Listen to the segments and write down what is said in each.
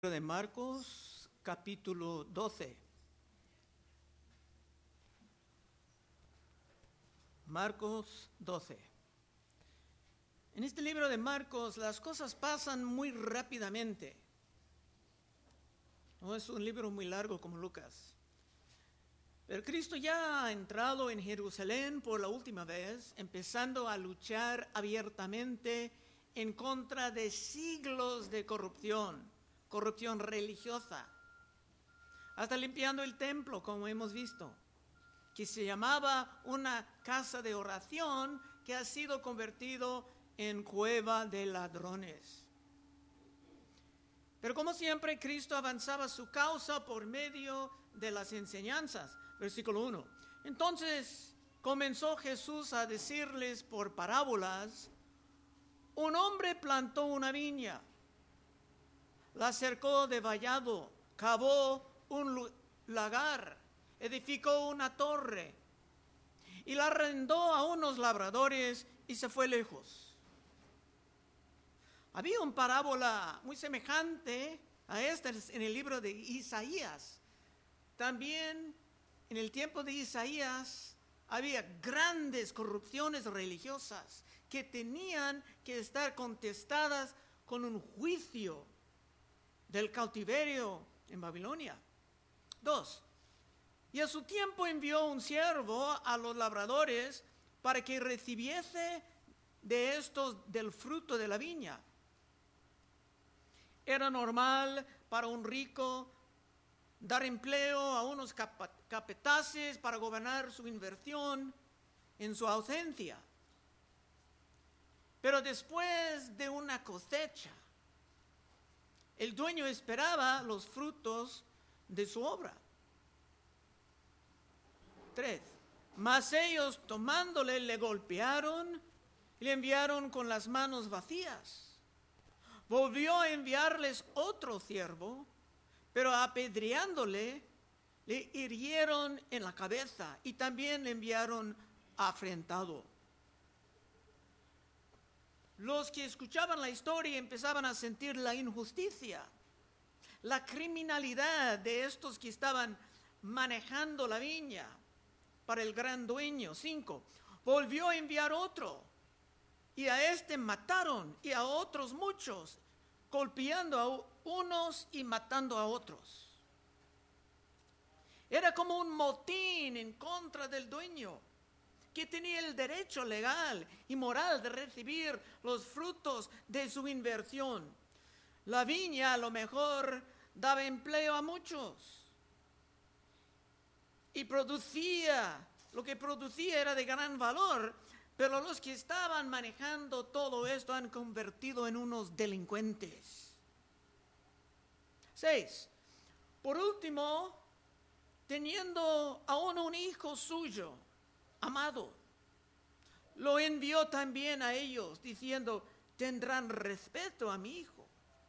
De Marcos, capítulo 12. Marcos 12. En este libro de Marcos las cosas pasan muy rápidamente. No es un libro muy largo como Lucas. Pero Cristo ya ha entrado en Jerusalén por la última vez, empezando a luchar abiertamente en contra de siglos de corrupción religiosa, hasta limpiando el templo, como hemos visto, que se llamaba una casa de oración que ha sido convertido en cueva de ladrones. Pero como siempre, Cristo avanzaba su causa por medio de las enseñanzas. Versículo 1. Entonces comenzó Jesús a decirles por parábolas: un hombre plantó una viña, la cercó de vallado, cavó un lagar, edificó una torre y la arrendó a unos labradores y se fue lejos. Había una parábola muy semejante a esta en el libro de Isaías. También en el tiempo de Isaías había grandes corrupciones religiosas que tenían que estar contestadas con un juicio del cautiverio en Babilonia. 2. Y a su tiempo envió un siervo a los labradores para que recibiese de estos del fruto de la viña. Era normal para un rico dar empleo a unos capataces para gobernar su inversión en su ausencia. Pero después de una cosecha, el dueño esperaba los frutos de su obra. 3. Mas ellos, tomándole, le golpearon y le enviaron con las manos vacías. Volvió a enviarles otro siervo, pero apedreándole, le hirieron en la cabeza y también le enviaron afrentado. Los que escuchaban la historia empezaban a sentir la injusticia, la criminalidad de estos que estaban manejando la viña para el gran dueño. 5. Volvió a enviar otro, y a este mataron, y a otros muchos, golpeando a unos y matando a otros. Era como un motín en contra del dueño, que tenía el derecho legal y moral de recibir los frutos de su inversión. La viña a lo mejor daba empleo a muchos y lo que producía era de gran valor, pero los que estaban manejando todo esto han convertido en unos delincuentes. 6. Por último, teniendo aún un hijo suyo, amado, lo envió también a ellos, diciendo: tendrán respeto a mi hijo.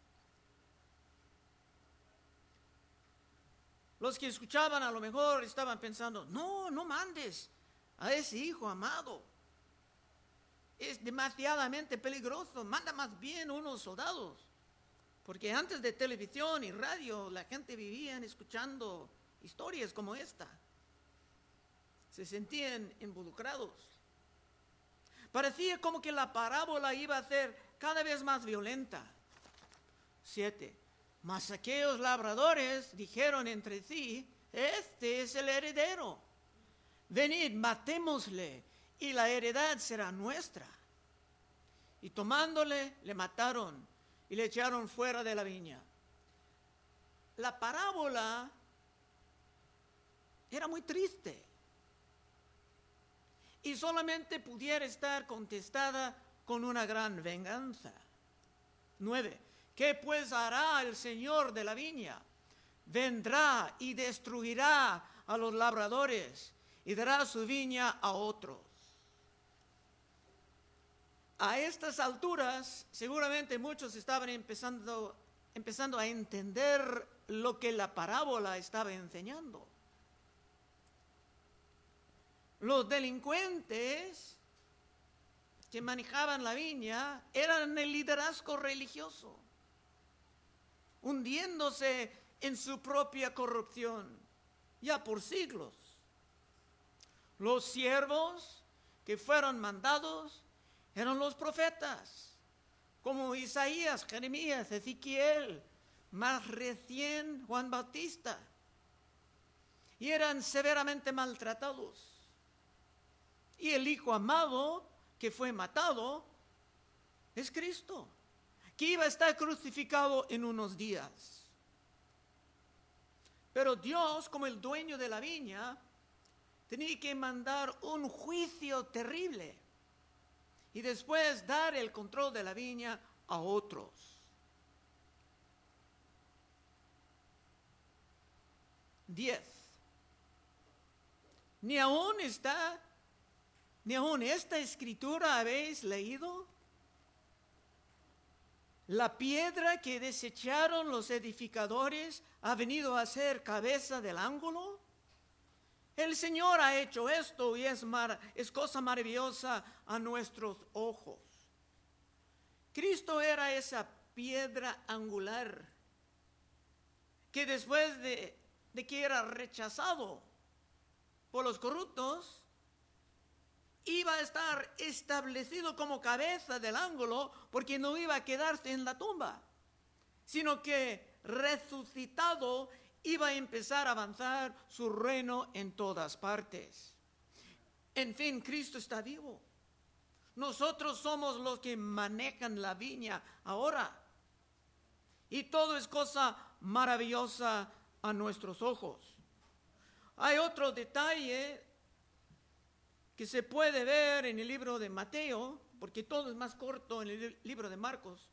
Los que escuchaban a lo mejor estaban pensando: no mandes a ese hijo amado, es demasiadamente peligroso, manda más bien unos soldados. Porque antes de televisión y radio la gente vivía escuchando historias como esta. Se sentían involucrados. Parecía como que la parábola iba a ser cada vez más violenta. 7. Mas aquellos labradores dijeron entre sí: este es el heredero. Venid, matémosle, y la heredad será nuestra. Y tomándole, le mataron y le echaron fuera de la viña. La parábola era muy triste y solamente pudiera estar contestada con una gran venganza. 9. ¿Qué pues hará el Señor de la viña? Vendrá y destruirá a los labradores y dará su viña a otros. A estas alturas, seguramente muchos estaban empezando a entender lo que la parábola estaba enseñando. Los delincuentes que manejaban la viña eran el liderazgo religioso. hundiéndose en su propia corrupción, ya por siglos. Los siervos que fueron mandados eran los profetas, como Isaías, Jeremías, Ezequiel, más recién Juan Bautista, y eran severamente maltratados. Y el Hijo amado que fue matado es Cristo, que iba a estar crucificado en unos días. Pero Dios, como el dueño de la viña, tenía que mandar un juicio terrible y después dar el control de la viña a otros. Ni aún esta escritura habéis leído. La piedra que desecharon los edificadores ha venido a ser cabeza del ángulo. El Señor ha hecho esto y es cosa maravillosa a nuestros ojos. Cristo era esa piedra angular que después de que era rechazado por los corruptos, iba a estar establecido como cabeza del ángulo, porque no iba a quedarse en la tumba, sino que resucitado iba a empezar a avanzar su reino en todas partes. En fin, Cristo está vivo. Nosotros somos los que manejan la viña ahora. Y todo es cosa maravillosa a nuestros ojos. Hay otro detalle que se puede ver en el libro de Mateo, porque todo es más corto en el libro de Marcos.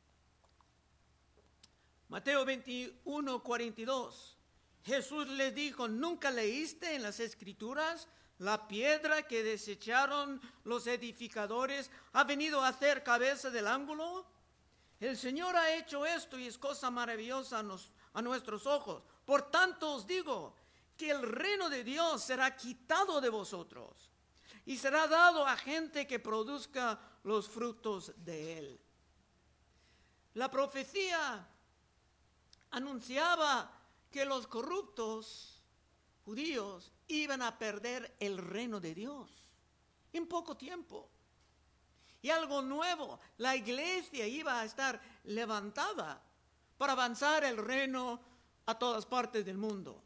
Mateo 21, 42. Jesús les dijo: ¿nunca leíste en las Escrituras? La piedra que desecharon los edificadores ha venido a ser cabeza del ángulo. El Señor ha hecho esto y es cosa maravillosa a nuestros ojos. Por tanto os digo que el reino de Dios será quitado de vosotros y será dado a gente que produzca los frutos de él. La profecía anunciaba que los corruptos judíos iban a perder el reino de Dios en poco tiempo. Y algo nuevo, la iglesia iba a estar levantada para avanzar el reino a todas partes del mundo.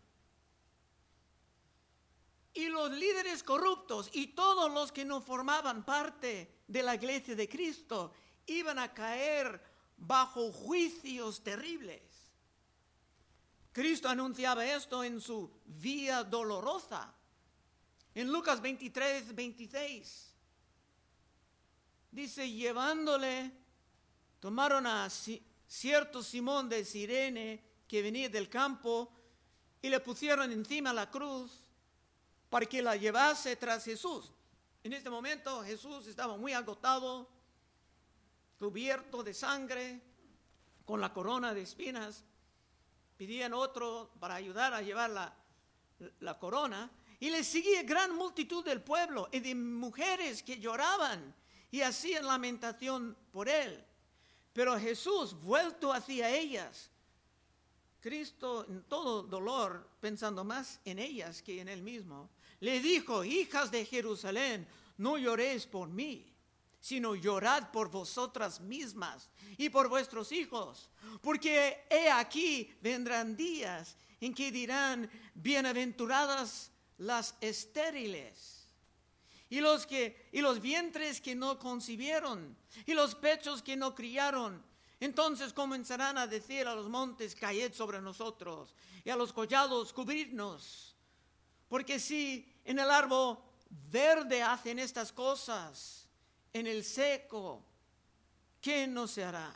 Y los líderes corruptos y todos los que no formaban parte de la iglesia de Cristo iban a caer bajo juicios terribles. Cristo anunciaba esto en su vía dolorosa. En Lucas 23, 26. Dice: llevándole, tomaron a cierto Simón de Cirene que venía del campo y le pusieron encima la cruz para que la llevase tras Jesús. En este momento Jesús estaba muy agotado, cubierto de sangre, con la corona de espinas. Pedían otro para ayudar a llevar la corona. Y le seguía gran multitud del pueblo y de mujeres que lloraban y hacían lamentación por él. Pero Jesús, vuelto hacia ellas, Cristo en todo dolor, pensando más en ellas que en él mismo, le dijo: hijas de Jerusalén, no lloréis por mí, sino llorad por vosotras mismas y por vuestros hijos, porque he aquí vendrán días en que dirán: bienaventuradas las estériles, y los vientres que no concibieron, y los pechos que no criaron. Entonces comenzarán a decir a los montes: caed sobre nosotros, y a los collados: cubridnos. Porque si en el árbol verde hacen estas cosas, en el seco, ¿qué no se hará?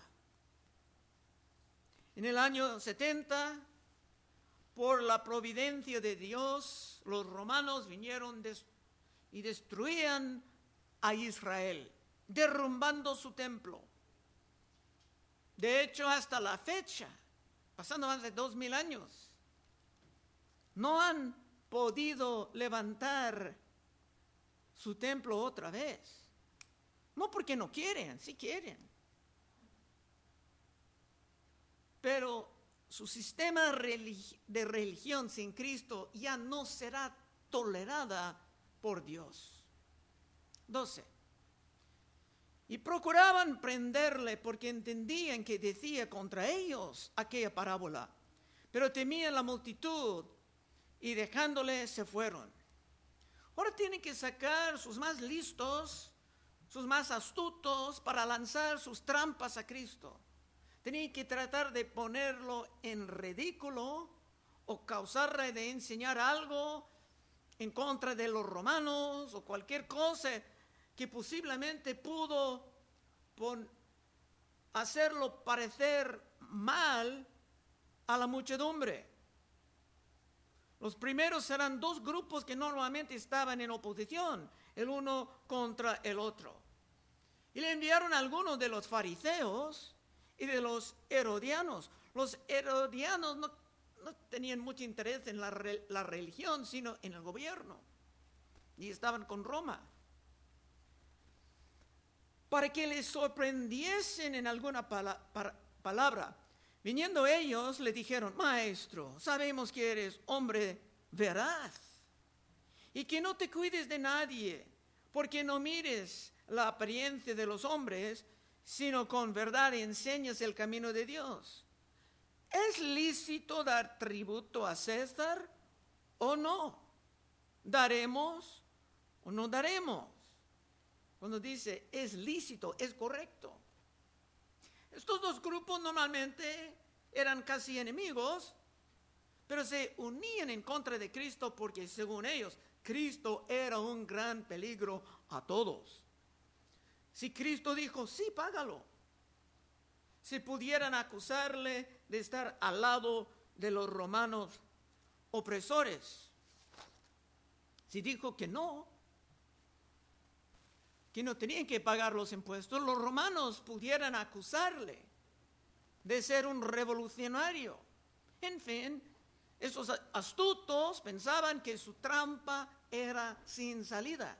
En el año 70, por la providencia de Dios, los romanos vinieron y destruían a Israel, derrumbando su templo. De hecho, hasta la fecha, pasando más de 2000 años, no han podido levantar su templo otra vez. No porque no quieren, sí quieren. Pero su sistema de religión sin Cristo ya no será tolerada por Dios. 12. Y procuraban prenderle porque entendían que decía contra ellos aquella parábola, pero temían la multitud y dejándole se fueron. Ahora tienen que sacar sus más listos, sus más astutos para lanzar sus trampas a Cristo. Tenían que tratar de ponerlo en ridículo o causarle de enseñar algo en contra de los romanos o cualquier cosa que posiblemente pudo hacerlo parecer mal a la muchedumbre. Los primeros eran dos grupos que normalmente estaban en oposición, el uno contra el otro. Y le enviaron a algunos de los fariseos y de los herodianos. Los herodianos no tenían mucho interés en la religión, sino en el gobierno. Y estaban con Roma. Para que les sorprendiesen en alguna palabra. Viniendo ellos, le dijeron: Maestro, sabemos que eres hombre veraz y que no te cuides de nadie, porque no mires la apariencia de los hombres, sino con verdad enseñas el camino de Dios. ¿Es lícito dar tributo a César o no? ¿Daremos o no daremos? Cuando dice es lícito, es correcto. Estos dos grupos normalmente eran casi enemigos, pero se unían en contra de Cristo porque según ellos, Cristo era un gran peligro a todos. Si Cristo dijo, sí, págalo. Si pudieran acusarle de estar al lado de los romanos opresores. Si dijo que no tenían que pagar los impuestos, los romanos pudieran acusarle de ser un revolucionario. En fin, esos astutos pensaban que su trampa era sin salida.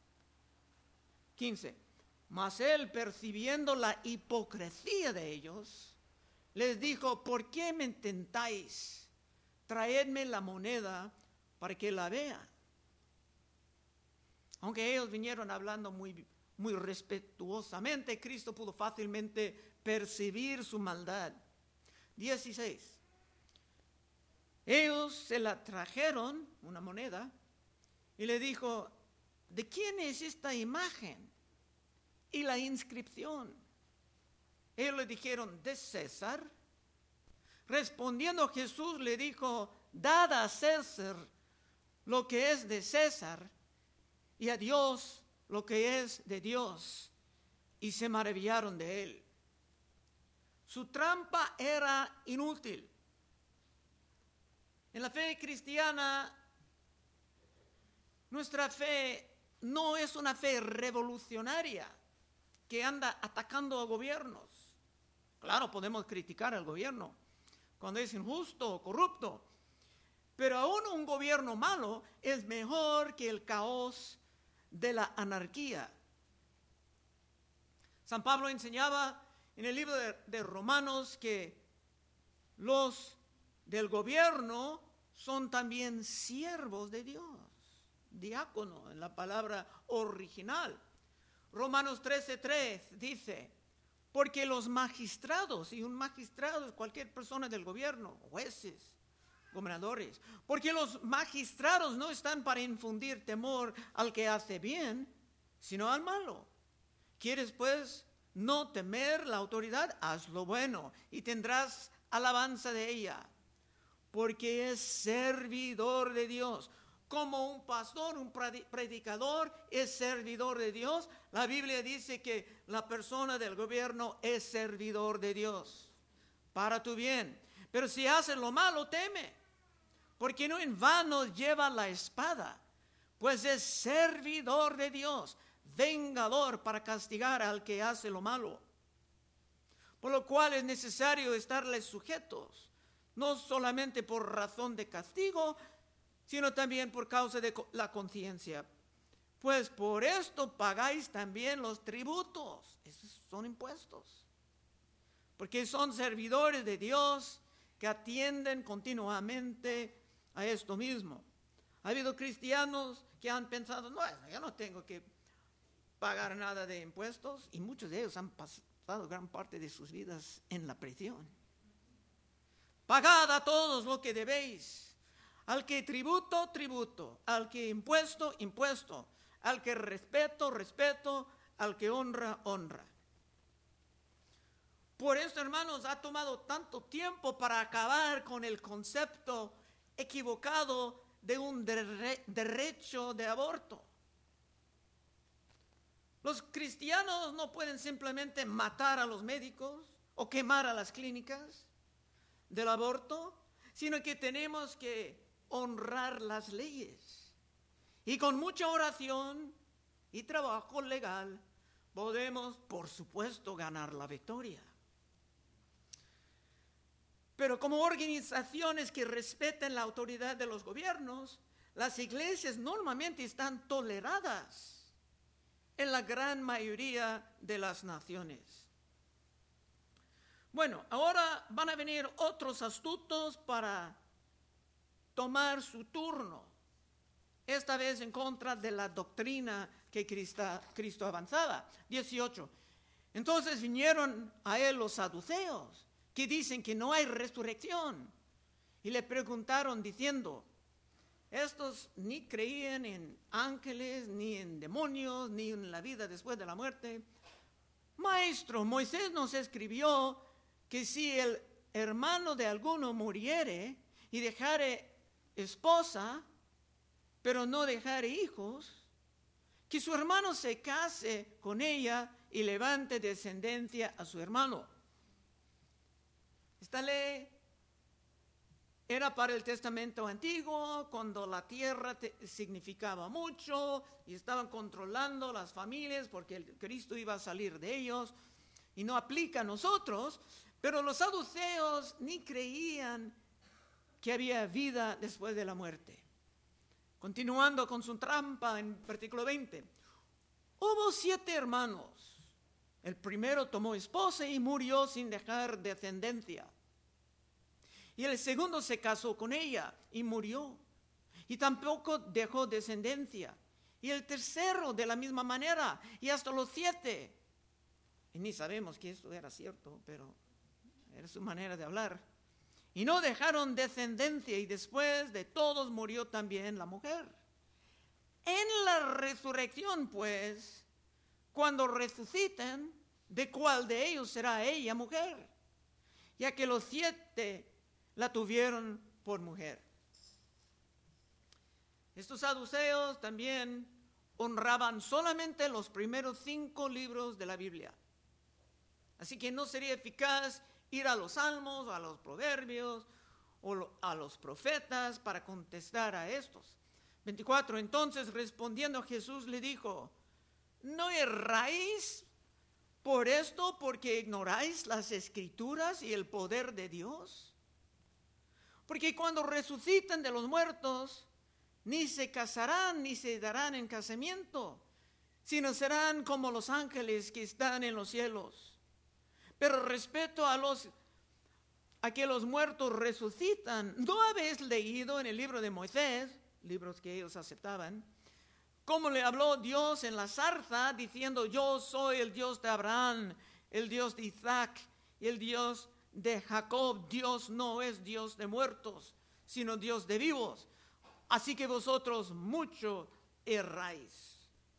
15. Mas él, percibiendo la hipocresía de ellos, les dijo: ¿por qué me tentáis? Traedme la moneda para que la vea. Aunque ellos vinieron hablando muy respetuosamente, Cristo pudo fácilmente percibir su maldad. 16. Ellos se la trajeron, una moneda, y le dijo: ¿de quién es esta imagen y la inscripción? Ellos le dijeron: de César. Respondiendo Jesús le dijo: dad a César lo que es de César, y a Dios lo que es de Dios. Y se maravillaron de él. Su trampa era inútil. En la fe cristiana, nuestra fe no es una fe revolucionaria que anda atacando a gobiernos. Claro, podemos criticar al gobierno cuando es injusto o corrupto, pero aún un gobierno malo es mejor que el caos de la anarquía. San Pablo enseñaba en el libro de Romanos que los del gobierno son también siervos de Dios, diácono en la palabra original. Romanos 13:3 dice: porque los magistrados, y un magistrado es cualquier persona del gobierno, jueces, gobernadores, porque los magistrados no están para infundir temor al que hace bien, sino al malo. ¿Quieres pues no temer la autoridad? Haz lo bueno y tendrás alabanza de ella, porque es servidor de Dios. Como un pastor, un predicador es servidor de Dios, la Biblia dice que la persona del gobierno es servidor de Dios para tu bien. Pero si hace lo malo, teme, porque no en vano lleva la espada, pues es servidor de Dios, vengador para castigar al que hace lo malo. Por lo cual es necesario estarles sujetos, no solamente por razón de castigo, sino también por causa de la conciencia. Pues por esto pagáis también los tributos, esos son impuestos, porque son servidores de Dios que atienden continuamente a esto mismo. Ha habido cristianos que han pensado, no, yo no tengo que pagar nada de impuestos, y muchos de ellos han pasado gran parte de sus vidas en la prisión. Pagad a todos lo que debéis, al que tributo, tributo, al que impuesto, impuesto, al que respeto, respeto, al que honra, honra. Por eso, hermanos, ha tomado tanto tiempo para acabar con el concepto equivocado de un derecho de aborto. Los cristianos no pueden simplemente matar a los médicos o quemar a las clínicas del aborto, sino que tenemos que honrar las leyes. Y con mucha oración y trabajo legal podemos, por supuesto, ganar la victoria. Pero como organizaciones que respeten la autoridad de los gobiernos, las iglesias normalmente están toleradas en la gran mayoría de las naciones. Bueno, ahora van a venir otros astutos para tomar su turno, esta vez en contra de la doctrina que Cristo avanzaba. 18. Entonces vinieron a él los saduceos, que dicen que no hay resurrección, y le preguntaron diciendo, estos ni creían en ángeles, ni en demonios, ni en la vida después de la muerte. Maestro, Moisés nos escribió que si el hermano de alguno muriere y dejare esposa, pero no dejare hijos, que su hermano se case con ella y levante descendencia a su hermano. Esta ley era para el Testamento Antiguo, cuando la tierra significaba mucho y estaban controlando las familias porque el Cristo iba a salir de ellos, y no aplica a nosotros. Pero los saduceos ni creían que había vida después de la muerte. Continuando con su trampa en versículo 20. Hubo 7 hermanos. El primero tomó esposa y murió sin dejar descendencia. Y el segundo se casó con ella y murió, y tampoco dejó descendencia. Y el tercero de la misma manera, y hasta los 7. Y ni sabemos que esto era cierto, pero era su manera de hablar. Y no dejaron descendencia, y después de todos murió también la mujer. En la resurrección, pues, cuando resuciten, ¿de cuál de ellos será ella mujer? Ya que los 7 la tuvieron por mujer. Estos saduceos también honraban solamente los primeros 5 libros de la Biblia. Así que no sería eficaz ir a los salmos, a los proverbios o a los profetas para contestar a estos. 24. Entonces respondiendo Jesús le dijo, ¿no erráis por esto porque ignoráis las Escrituras y el poder de Dios? Porque cuando resuciten de los muertos, ni se casarán ni se darán en casamiento, sino serán como los ángeles que están en los cielos. Pero respecto a que los muertos resucitan, ¿no habéis leído en el libro de Moisés, libros que ellos aceptaban, cómo le habló Dios en la zarza, diciendo, yo soy el Dios de Abraham, el Dios de Isaac y el Dios de Jacob? Dios no es Dios de muertos, sino Dios de vivos. Así que vosotros mucho erráis.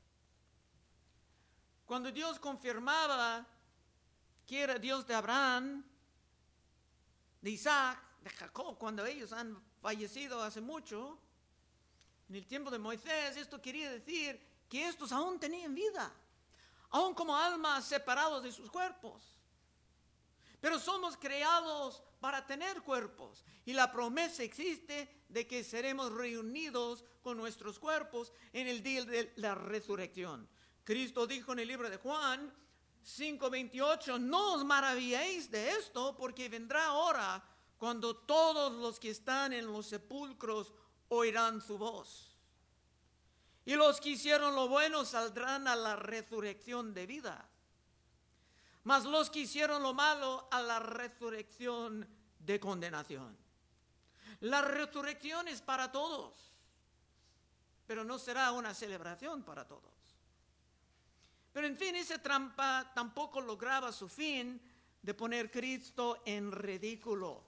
Cuando Dios confirmaba que era Dios de Abraham, de Isaac, de Jacob, cuando ellos han fallecido hace mucho, en el tiempo de Moisés, esto quería decir que estos aún tenían vida, aún como almas separados de sus cuerpos. Pero somos creados para tener cuerpos, y la promesa existe de que seremos reunidos con nuestros cuerpos en el día de la resurrección. Cristo dijo en el libro de Juan 5:28, no os maravilléis de esto, porque vendrá hora cuando todos los que están en los sepulcros oirán su voz. Y los que hicieron lo bueno saldrán a la resurrección de vida. Mas los que hicieron lo malo a la resurrección de condenación. La resurrección es para todos, pero no será una celebración para todos. Pero en fin, esa trampa tampoco lograba su fin de poner a Cristo en ridículo.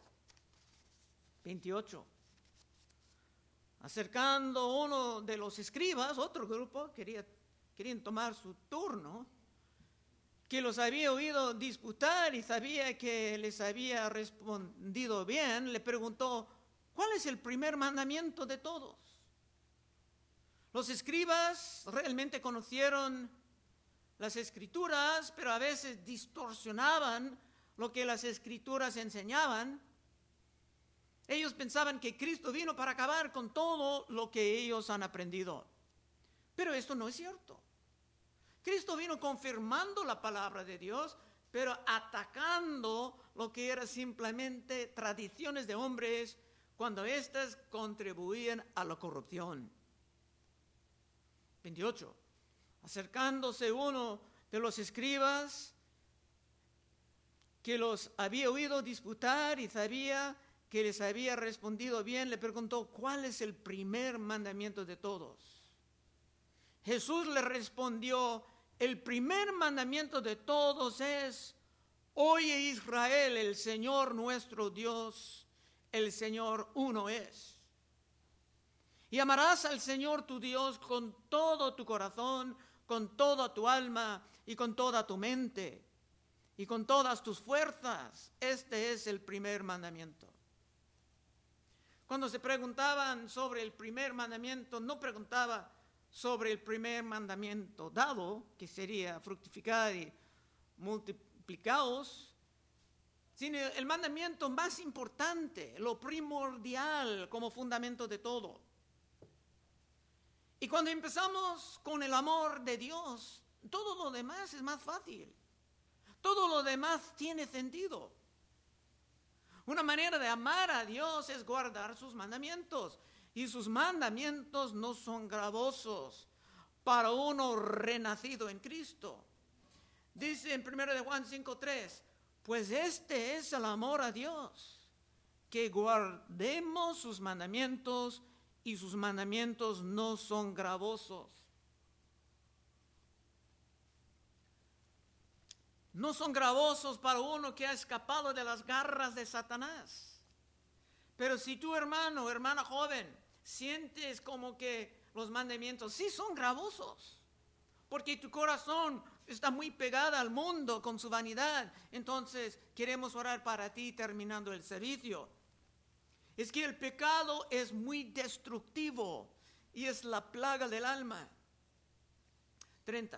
28. Acercando uno de los escribas, otro grupo, querían tomar su turno, que los había oído disputar y sabía que les había respondido bien, le preguntó, ¿cuál es el primer mandamiento de todos? Los escribas realmente conocieron las escrituras, pero a veces distorsionaban lo que las escrituras enseñaban. Ellos pensaban que Cristo vino para acabar con todo lo que ellos han aprendido. Pero esto no es cierto. Cristo vino confirmando la palabra de Dios, pero atacando lo que era simplemente tradiciones de hombres cuando éstas contribuían a la corrupción. 28. Acercándose uno de los escribas que los había oído disputar y sabía que les había respondido bien, le preguntó, ¿cuál es el primer mandamiento de todos? Jesús le respondió, el primer mandamiento de todos es, oye Israel, el Señor nuestro Dios, el Señor uno es. Y amarás al Señor tu Dios con todo tu corazón, con toda tu alma y con toda tu mente y con todas tus fuerzas. Este es el primer mandamiento. Cuando se preguntaban sobre el primer mandamiento, no preguntaba sobre el primer mandamiento dado, que sería fructificar y multiplicaos, sino el mandamiento más importante, lo primordial como fundamento de todo. Y cuando empezamos con el amor de Dios, todo lo demás es más fácil. Todo lo demás tiene sentido. Una manera de amar a Dios es guardar sus mandamientos. Y sus mandamientos no son gravosos para uno renacido en Cristo. Dice en 1 de Juan 5:3, pues este es el amor a Dios, que guardemos sus mandamientos y sus mandamientos no son gravosos. No son gravosos para uno que ha escapado de las garras de Satanás. Pero si tu hermano o hermana joven sientes como que los mandamientos sí son gravosos, porque tu corazón está muy pegado al mundo con su vanidad, entonces queremos orar para ti terminando el servicio. Es que el pecado es muy destructivo y es la plaga del alma. 30.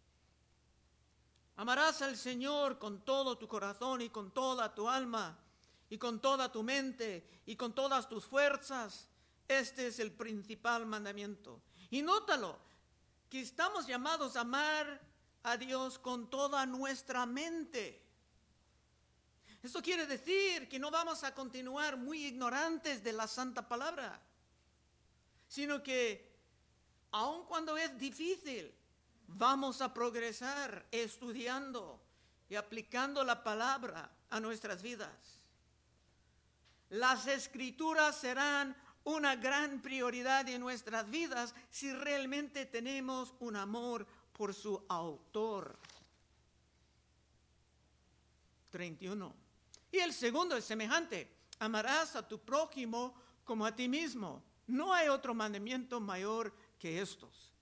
Amarás al Señor con todo tu corazón y con toda tu alma y con toda tu mente y con todas tus fuerzas. Este es el principal mandamiento. Y nótalo, que estamos llamados a amar a Dios con toda nuestra mente. Esto quiere decir que no vamos a continuar muy ignorantes de la santa palabra, sino que aun cuando es difícil, vamos a progresar estudiando y aplicando la palabra a nuestras vidas. Las escrituras serán una gran prioridad en nuestras vidas si realmente tenemos un amor por su autor. 31. Y el segundo es semejante. Amarás a tu prójimo como a ti mismo. No hay otro mandamiento mayor que estos.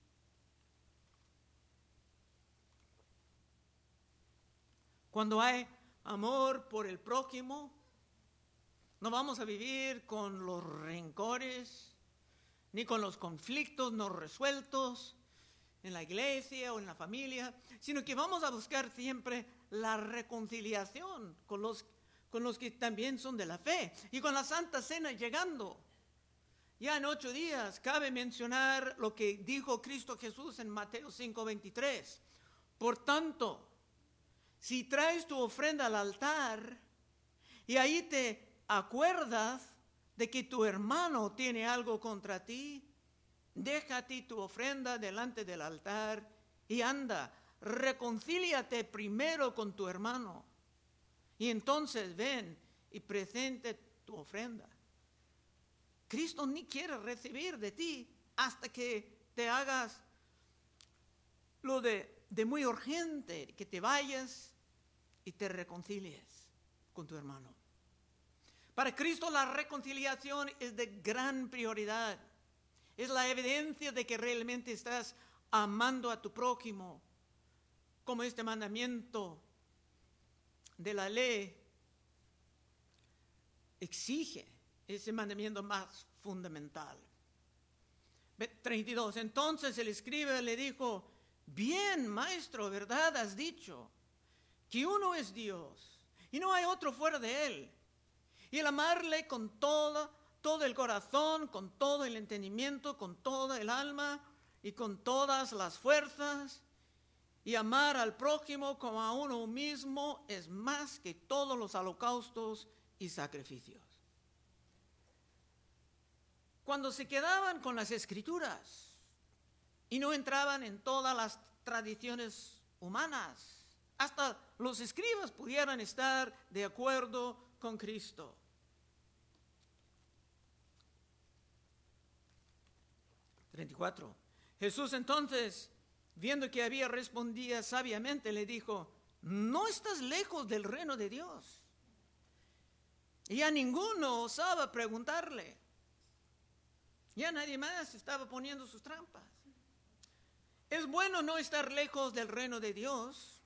Cuando hay amor por el prójimo, no vamos a vivir con los rencores, ni con los conflictos no resueltos en la iglesia o en la familia, sino que vamos a buscar siempre la reconciliación con los que también son de la fe. Y con la Santa Cena llegando, ya en 8 días, cabe mencionar lo que dijo Cristo Jesús en Mateo 5:23. Por tanto, si traes tu ofrenda al altar y ahí te acuerdas de que tu hermano tiene algo contra ti, deja a ti tu ofrenda delante del altar y anda, reconcíliate primero con tu hermano. Y entonces ven y presente tu ofrenda. Cristo ni quiere recibir de ti hasta que te hagas lo de muy urgente, que te vayas y te reconcilies con tu hermano. Para Cristo la reconciliación es de gran prioridad. Es la evidencia de que realmente estás amando a tu prójimo, como este mandamiento de la ley exige, ese mandamiento más fundamental. 32. Entonces el escriba le dijo: bien, maestro, verdad has dicho, que uno es Dios y no hay otro fuera de él. Y el amarle con todo el corazón, con todo el entendimiento, con toda el alma y con todas las fuerzas, y amar al prójimo como a uno mismo es más que todos los holocaustos y sacrificios. Cuando se quedaban con las escrituras y no entraban en todas las tradiciones humanas, hasta los escribas pudieran estar de acuerdo con Cristo. 34. Jesús entonces, viendo que había respondido sabiamente, le dijo: no estás lejos del reino de Dios. Y a ninguno osaba preguntarle. Ya nadie más estaba poniendo sus trampas. Es bueno no estar lejos del reino de Dios.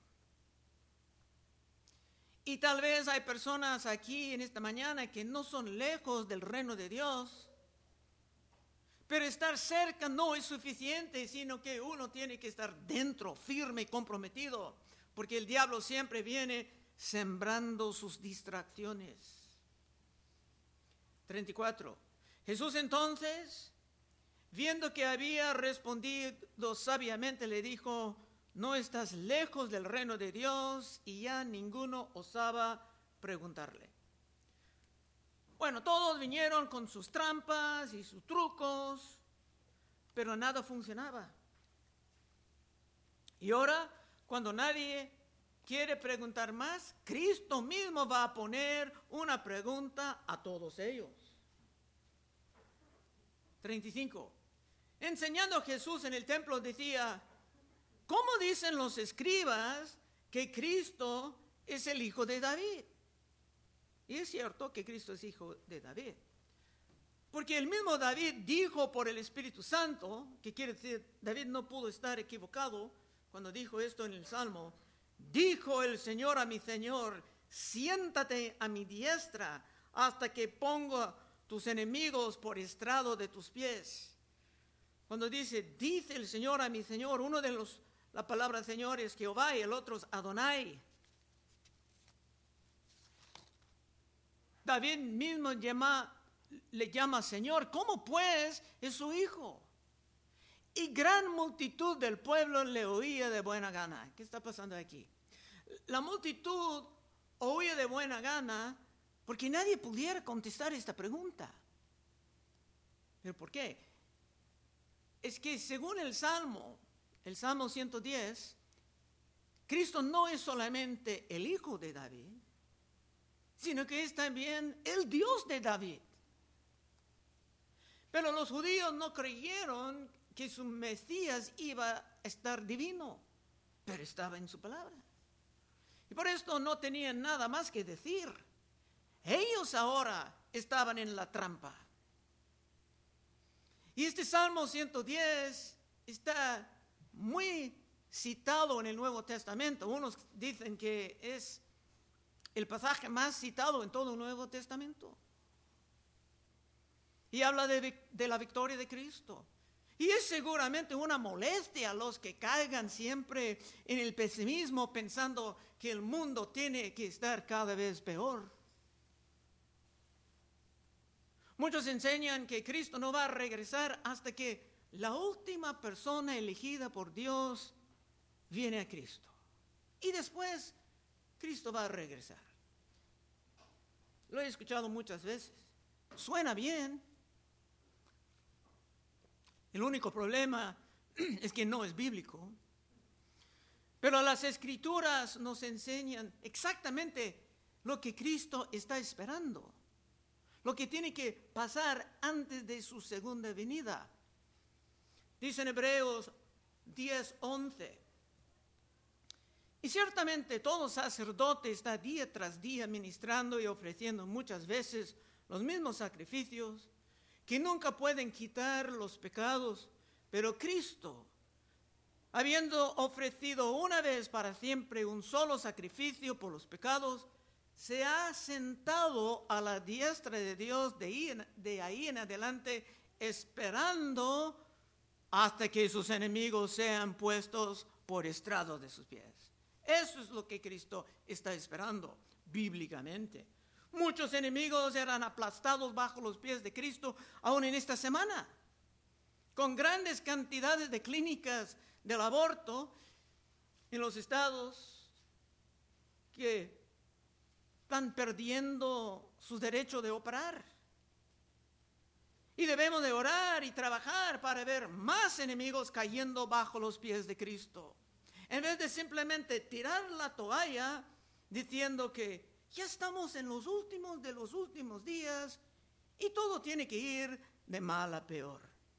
Y tal vez hay personas aquí en esta mañana que no son lejos del reino de Dios. Pero estar cerca no es suficiente, sino que uno tiene que estar dentro, firme y comprometido, porque el diablo siempre viene sembrando sus distracciones. 34. Jesús entonces, viendo que había respondido sabiamente, le dijo: no estás lejos del reino de Dios, y ya ninguno osaba preguntarle. Bueno, todos vinieron con sus trampas y sus trucos, pero nada funcionaba. Y ahora, cuando nadie quiere preguntar más, Cristo mismo va a poner una pregunta a todos ellos. 35. Enseñando a Jesús en el templo decía: ¿cómo dicen los escribas que Cristo es el hijo de David? Y es cierto que Cristo es hijo de David, porque el mismo David dijo por el Espíritu Santo, que quiere decir, David no pudo estar equivocado cuando dijo esto en el Salmo: dijo el Señor a mi Señor, siéntate a mi diestra hasta que ponga tus enemigos por estrado de tus pies. Cuando dice el Señor a mi Señor, uno de la palabra Señor es Jehová y el otro es Adonai. David mismo le llama Señor. ¿Cómo pues es su hijo? Y gran multitud del pueblo le oía de buena gana. ¿Qué está pasando aquí? La multitud oía de buena gana porque nadie pudiera contestar esta pregunta. ¿Pero por qué? Es que según el Salmo 110, Cristo no es solamente el hijo de David, sino que es también el Dios de David. Pero los judíos no creyeron que su Mesías iba a estar divino, pero estaba en su palabra. Y por esto no tenían nada más que decir. Ellos ahora estaban en la trampa. Y este Salmo 110 está muy citado en el Nuevo Testamento. Unos dicen que es el pasaje más citado en todo el Nuevo Testamento. Y habla de la victoria de Cristo. Y es seguramente una molestia a los que caigan siempre en el pesimismo pensando que el mundo tiene que estar cada vez peor. Muchos enseñan que Cristo no va a regresar hasta que la última persona elegida por Dios viene a Cristo. Y después Cristo va a regresar. Lo he escuchado muchas veces. Suena bien. El único problema es que no es bíblico. Pero las Escrituras nos enseñan exactamente lo que Cristo está esperando, lo que tiene que pasar antes de su segunda venida. Dice en Hebreos 10:11, y ciertamente todo sacerdote está día tras día ministrando y ofreciendo muchas veces los mismos sacrificios que nunca pueden quitar los pecados, pero Cristo, habiendo ofrecido una vez para siempre un solo sacrificio por los pecados, se ha sentado a la diestra de Dios de ahí en adelante, esperando hasta que sus enemigos sean puestos por estrado de sus pies. Eso es lo que Cristo está esperando bíblicamente. Muchos enemigos eran aplastados bajo los pies de Cristo aún en esta semana, con grandes cantidades de clínicas del aborto en los estados que están perdiendo su derecho de operar. Y debemos de orar y trabajar para ver más enemigos cayendo bajo los pies de Cristo, en vez de simplemente tirar la toalla diciendo que ya estamos en los últimos de los últimos días y todo tiene que ir de mal a peor.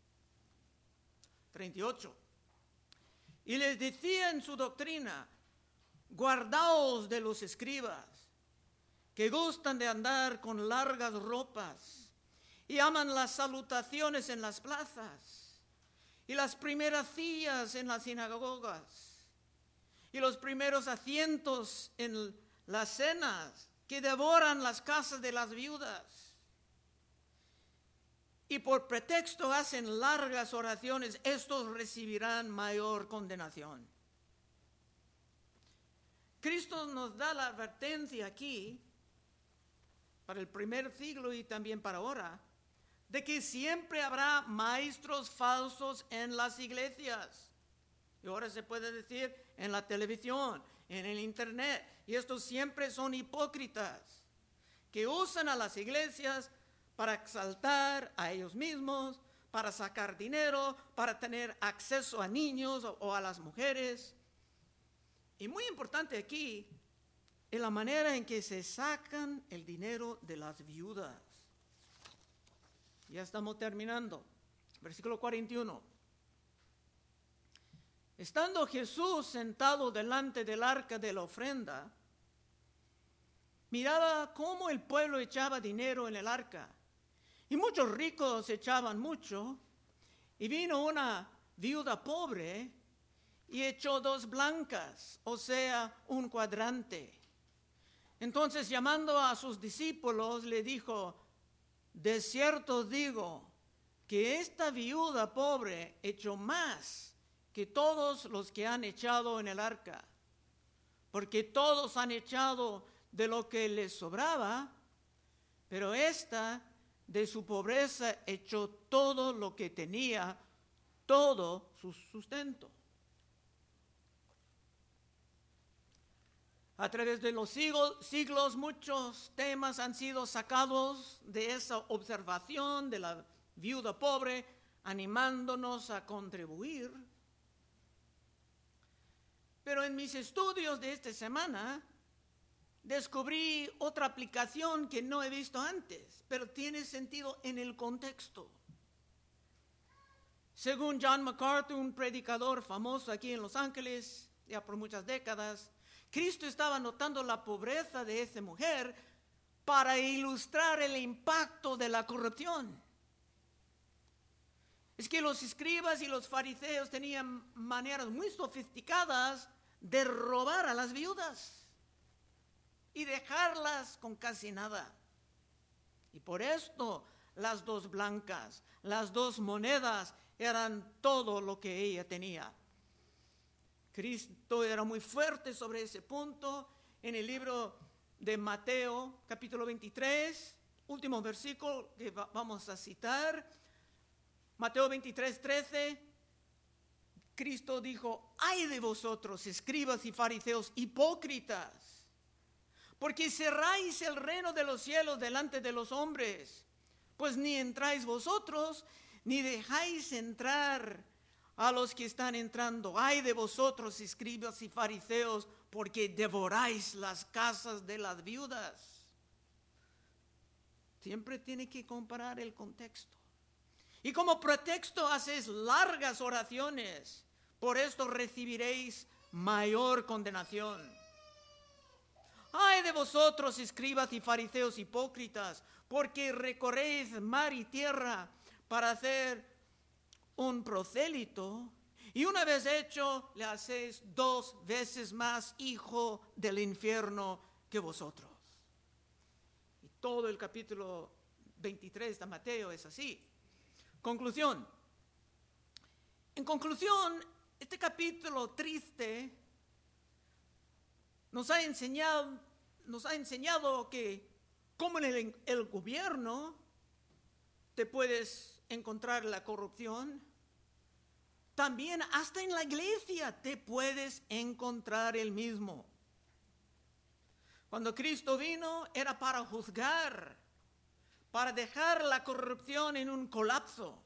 38. Y les decía en su doctrina: guardaos de los escribas, que gustan de andar con largas ropas y aman las salutaciones en las plazas y las primeras sillas en las sinagogas y los primeros asientos en las cenas, que devoran las casas de las viudas y por pretexto hacen largas oraciones. Estos recibirán mayor condenación. Cristo nos da la advertencia aquí, para el primer siglo y también para ahora, de que siempre habrá maestros falsos en las iglesias. Y ahora se puede decir en la televisión, en el internet. Y estos siempre son hipócritas, que usan a las iglesias para exaltar a ellos mismos, para sacar dinero, para tener acceso a niños o a las mujeres. Y muy importante aquí es la manera en que se sacan el dinero de las viudas. Ya estamos terminando. Versículo 41. Estando Jesús sentado delante del arca de la ofrenda, miraba cómo el pueblo echaba dinero en el arca, y muchos ricos echaban mucho, y vino una viuda pobre y echó 2 blancas, o sea, un cuadrante. Entonces, llamando a sus discípulos, le dijo: de cierto digo que esta viuda pobre echó más que todos los que han echado en el arca, porque todos han echado de lo que les sobraba, pero esta de su pobreza echó todo lo que tenía, todo su sustento. A través de los siglos muchos temas han sido sacados de esa observación de la viuda pobre, animándonos a contribuir. Pero en mis estudios de esta semana descubrí otra aplicación que no he visto antes, pero tiene sentido en el contexto. Según John MacArthur, un predicador famoso aquí en Los Ángeles, ya por muchas décadas, Cristo estaba notando la pobreza de esa mujer para ilustrar el impacto de la corrupción. Es que los escribas y los fariseos tenían maneras muy sofisticadas de robar a las viudas y dejarlas con casi nada. Y por esto las 2 blancas, las 2 monedas eran todo lo que ella tenía. Cristo era muy fuerte sobre ese punto. En el libro de Mateo, capítulo 23, último versículo que vamos a citar, Mateo 23:13, Cristo dijo: ay de vosotros, escribas y fariseos hipócritas, porque cerráis el reino de los cielos delante de los hombres, pues ni entráis vosotros, ni dejáis entrar a los que están entrando: ay de vosotros, escribas y fariseos, porque devoráis las casas de las viudas. Siempre tiene que comparar el contexto. Y como pretexto hacéis largas oraciones, por esto recibiréis mayor condenación. Ay de vosotros, escribas y fariseos hipócritas, porque recorréis mar y tierra para hacer un prosélito, y una vez hecho, le hacéis 2 veces más hijo del infierno que vosotros. Y todo el capítulo 23 de Mateo es así. Conclusión. En conclusión, este capítulo triste nos ha enseñado que como en el gobierno te puedes encontrar la corrupción, también hasta en la iglesia te puedes encontrar el mismo. Cuando Cristo vino era para juzgar, para dejar la corrupción en un colapso.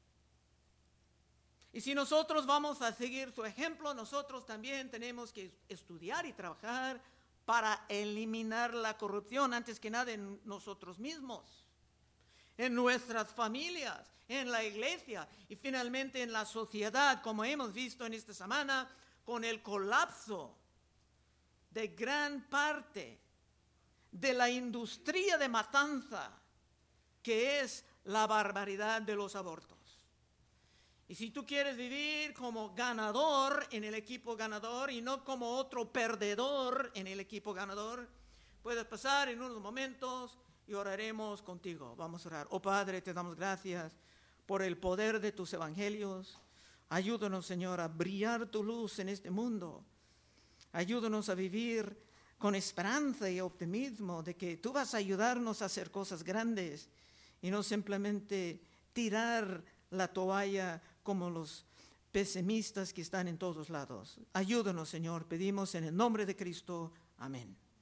Y si nosotros vamos a seguir su ejemplo, nosotros también tenemos que estudiar y trabajar para eliminar la corrupción, antes que nada en nosotros mismos, en nuestras familias, en la iglesia y finalmente en la sociedad, como hemos visto en esta semana con el colapso de gran parte de la industria de matanza, que es la barbaridad de los abortos. Y si tú quieres vivir como ganador en el equipo ganador y no como otro perdedor en el equipo ganador, puedes pasar en unos momentos y oraremos contigo. Vamos a orar. Oh Padre, te damos gracias por el poder de tus evangelios. Ayúdanos, Señor, a brillar tu luz en este mundo. Ayúdanos a vivir con esperanza y optimismo de que tú vas a ayudarnos a hacer cosas grandes y no simplemente tirar la toalla como los pesimistas que están en todos lados. Ayúdanos, Señor, pedimos en el nombre de Cristo. Amén.